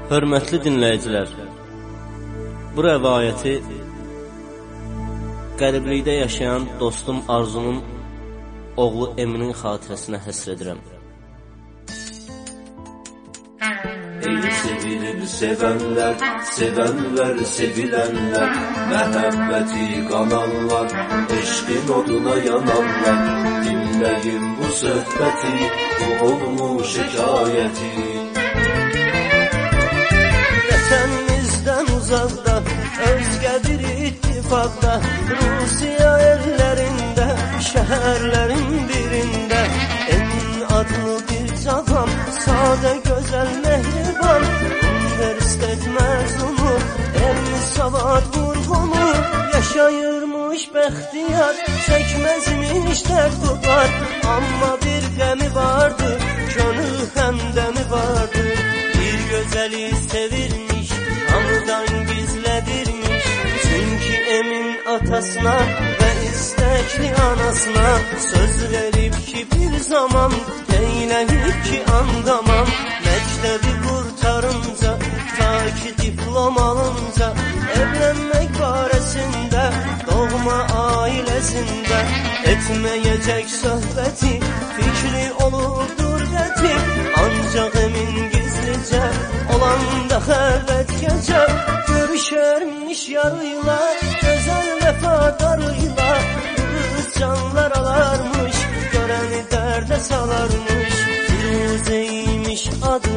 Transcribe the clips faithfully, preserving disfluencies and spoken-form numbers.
Hörmətli dinləyicilər, bu rəvayəti qəriblikdə yaşayan dostum Arzunun oğlu Eminin xatirəsinə həsr edirəm. Ey sevilib sevənlər, sevənlər, sevilənlər, məhəbbəti qananlar, eşqin oduna yananlar, dinləyin bu söhbəti, bu olmuş hekayəti. Vətənimizdən uzaqda, özgə bir ittifaqda, Rusiya ellərində, şəhərlərin birində, Emin adlı bir cavan, sadə, gözəl, mehriban, universitet məzunu, elmi savad vurğunu, yaşayırmış bəxtiyar, çəkməzmiş dərd tutar, amma bir qəmi vardı, könül həmdəmi vardı, bir gözəli sevirmiş, hamıdan gizlədirmiş, çünki Emin atasına və istəkli anasına söz verib ki bir zaman, eyləyib ki andamam, məktəbi qurtarınca, ta ki diplom alınca, evlənmək barəsində, doğma ailəsində, etməyəcək söhbəti, fikri olubdur qəti, ancaq Emin gizlicə, olanda xəlvət gecə, görüşərmiş yarıyla, gözəl vəfadarıyla, qız canlar alarmış, görəni dərdə salarmış, Firuzeymiş adı,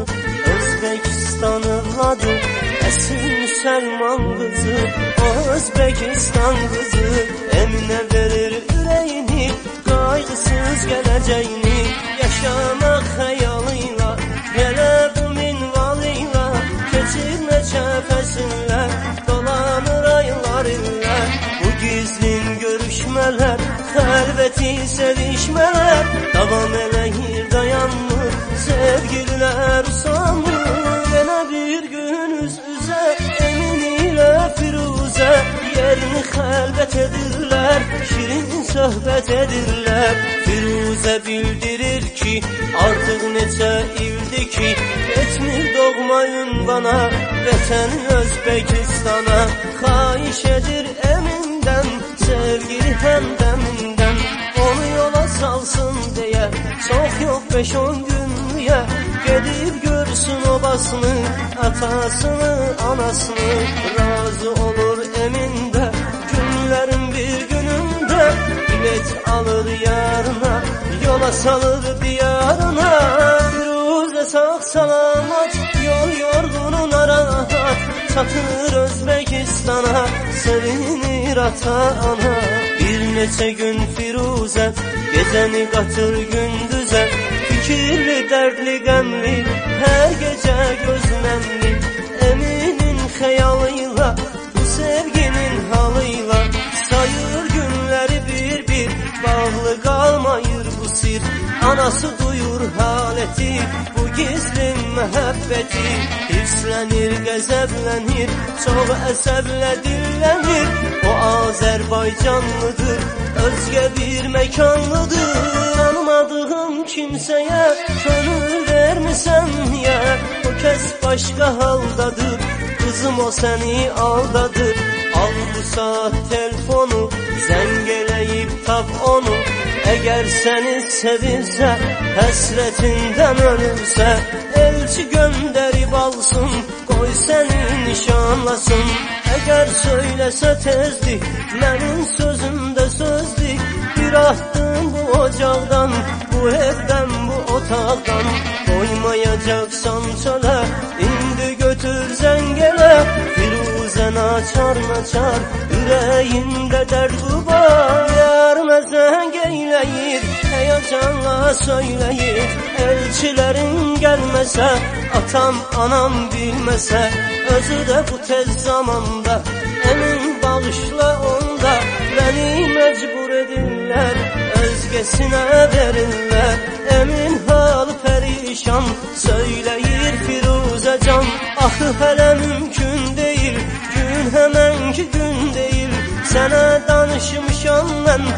Özbekistanın adı, əsl müsəlman qızı, o Özbekistan qızı, Eminə verir ürəyini, qayğısız gələcəyini, yaşamaq xəyalıyla, elə bu minvalıyla, keçir neçə fəsillər, dolanır aylar illər, bu gizlin görüşmələr, xəlvəti sevişmələr, davam eləyir dayanmır, sevgililər usanmır, yenə bir gün üz-üzə, Emin ilə Firuzə, yerini xəlvət edirlər, şirin söhbət edirlər, Firuzə bildirir ki, artıq neçə ildir ki, etmir doğma ünvana, vətəni Özbekistana, xahiş edir Emindən, sevgili həmdəmindən, onu yola salsın deyə, çox yox beş on günlüyə, gedib görsün obasını, atasını, anasını, razı olur Emində, günlərin bir günündə, bilet alır yarına, yola salır diyarına, Firuzə sağ salamat, yol yorğunu narahat, çatır Özbekistana, sevinir ata-ana. Bir neçə gün Firuzə, gecəni qatır gündüzə, fikirli, dərdli, qəmli, hər gecə gözləmli, Eminin xəyalıyla, bu sevginin halıyla, sayır günləri bir-bir, bağlı qalmayır bu sir, anası duyur haləti, bu gizli məhəbbəti, hirslənir, qəzəblənir, çox əsəblə dillənir, o Azərbaycanlıdır, özgə bir məkanlıdır, tanımadığım kimsəyə könül vermisən niyə, o kəs başqa haldadır, qızım o səni aldadır, al bu saat telefonu, zəng eləyib tap onu, əgər səni sevirsə, həsrətindən ölürsə, elçi göndərib alsın, qoy səni nişanlasın, əgər söyləsə tezdir, mənim sözümdə sözdür, bir atdım bu ocaqdan, bu evdən, bu otaqdan, qoymayacaqsan çölə, indi götür zəng elə, Firuzə naçar naçar, ürəyində dərd qubar, yarına zəng eyləyir, həyacanla söyləyir, elçilərin gəlməsə, atam, anam bilməsə, özü də bu tez zamanda, Emin bağışla onda, məni məcbur edirlər, özgəsinə verirlər, Emin halı pərişan, söyləyir Firuzə can, axı hələ mümkün deyil, gün həmənki gün deyil, sənə danışmışam mən, ya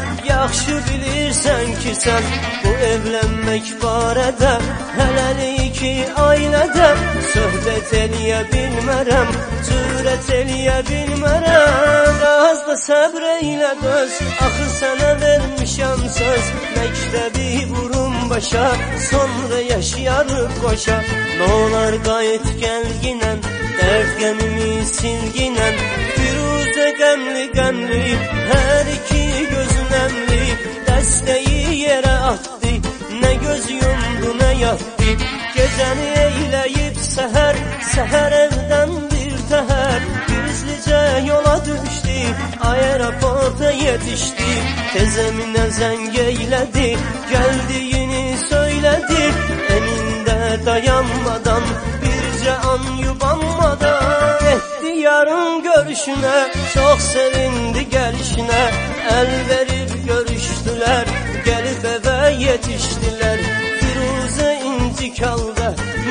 Yaxşı bilirsən ki sən bu evlənmək barədə hələlik ki ailədə söhbət eləyə bilmərəm, cürət eləyə bilmərəm. Az da səbr eylə döz, axı sənə vermişəm söz, məktəbi vurum başa, sonra yaşayarıq qoşa. Nolar qayıt gəlginən, dərd qəmimi silginən, Firuzə qəmli qəmli, hər iki gözün əmli, dəstəyi yerə atdı, nə göz yumdu nə yatdı. Gecəni eyləyib səhər, səhər evdən bir təhər, gizlicə yola düşdü, aeroporta yetişdi. Tez Eminə zəng eylədi, gəldiyini söylədi, Emində dayanmadan, bircə an yubanmadan etdi yarın görüşünə, çox sevindi gəlişinə, əl verib görüşdülər, gəlib evə yetişdilər. Firuzə incik halda,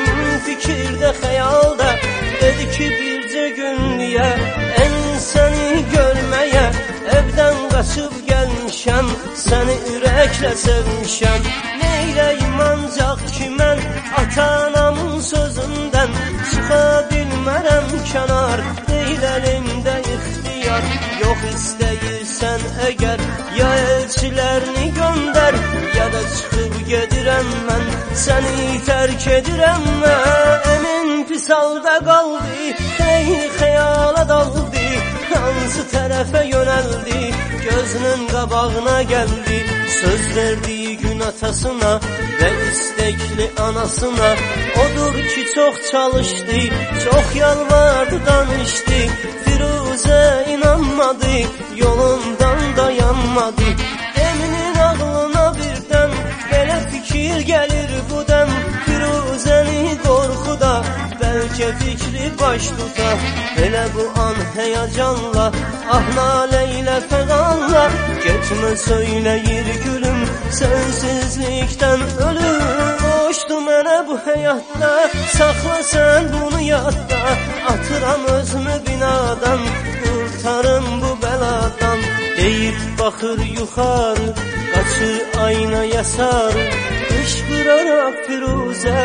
fikirdə, xəyalda, dedi ki bircə günlüyə, ən səni görməyə, evdən qaçıb gəlmişəm, səni ürəklə sevmişəm. Neyləyim ancaq ki mən ata-anamın sözündən çıxa bilmərəm kənar, deyil əlimdə ixtiyar. Yox istəyirsən əgər, ya elçilərini göndər, ya da çıxıb gedirəm mən, səni tərk edirəm mən. Emin pis halda qaldı, xeyli xəyala daldı, hansı tərəfə yönəldi, gözünün qabağına gəldi. Söz verdiyi gün atasına və istəkli anasına, odur ki çox çalışdı, çox yalvardı, danışdı. Firuzə inanmadı, yolundan dayanmadı. Eminin ağlına birdən belə fikir gəlir bu dəm, Firuzəni qorxuda bəlkə fikri baş tuta. Elə bu an həyacanla, ah nalə ilə fəqanla, getmə söyləyir gülüm, sensizlikdən ölüm. Boşdu mənə bu həyatda, saxla sən bunu yadda, atıram özümü binadan, qurtarım bu bəladan. Deyib baxır yuxarı, qaçır aynaya sarı, qışqıraraq Firuzə,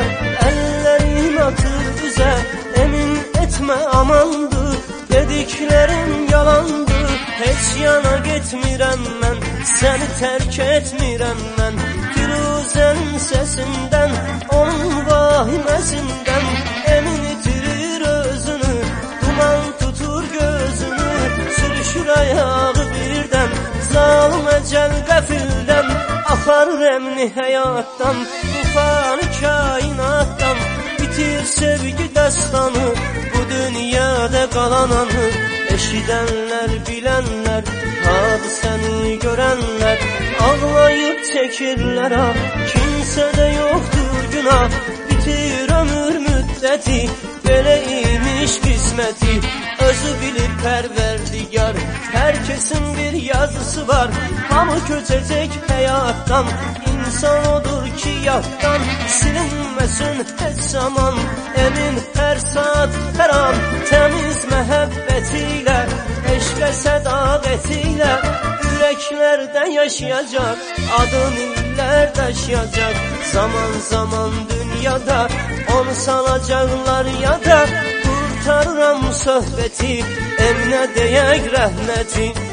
əllərin atır üzə. Emin etmə amandır, dediklərim yalandır, heç yana getmirəm mən, səni tərk etmirəm mən. Firuzənin səsindən, onun vahiməsindən, Emin itirir özünü, duman tutur gözünü, sürüşür ayağı birdən, zalım əcəl qəfildən, aparır Emini həyatdan, tufanı kainatdan, bitir sevgi dəstanı, bu dünyada qalan anı. Eşidənlər, bilənlər, hadisəni görənlər, ağlayıb çəkirlər ah, kimsədə yoxdur günah. Bitir ömür müddəti, belə imiş qisməti, özü bilir pərverdigar, hər kəsin bir yazısı var. Hamı köçəcək həyatdan, insan odur ki yaddan silinməsin heç zaman. Emin hər saat, hər an təmiz məhəbbəti ilə, eşqə sədaqəti ilə ürəklərdə yaşayacaq, adın illər daşıyacaq. Zaman zaman dünyada onu salacaqlar yada, qurtarıram söhbəti, Eminə deyək rəhməti.